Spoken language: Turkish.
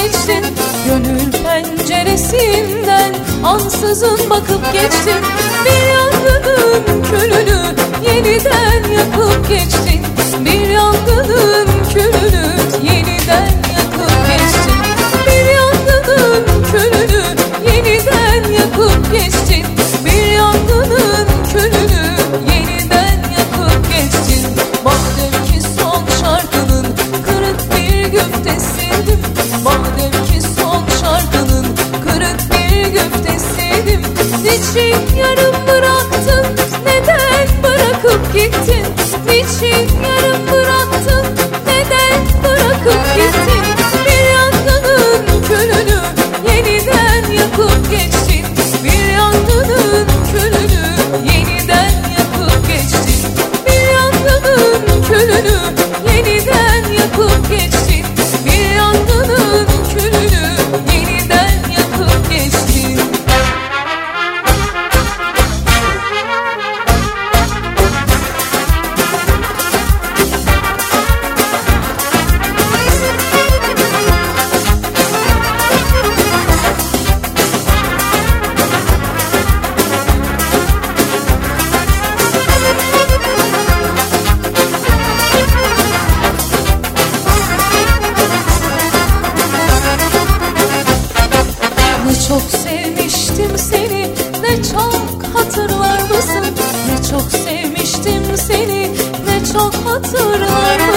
geçtin. Gönül penceresinden ansızın bakıp geçtin. Bir yangının külünü yeniden yakıp geçtin. Bir yangının külünü yeniden yakıp geçtin. Bir yangının külünü yeniden yakıp geçtin. Bir yangının külünü yeniden yakıp geçtin. Madem ki son şarkının kırık bir güftesiydim, madem ki son şarkının kırık bir güftesiydim, niçin yarım bıraktın, neden bırakıp gittin? Niçin yarım bıraktın, neden bırakıp gittin? Bir yangının külünü yeniden yakıp geçtin. Bir yangının külünü yeniden yakıp geçtin. Bir yangının külünü yeniden yakıp geçtin. Bir yangının külünü yeniden yakıp geçtin. Ne çok sevmiştim seni, ne çok hatırlar mısın? Ne çok sevmiştim seni, ne çok hatırlar mısın?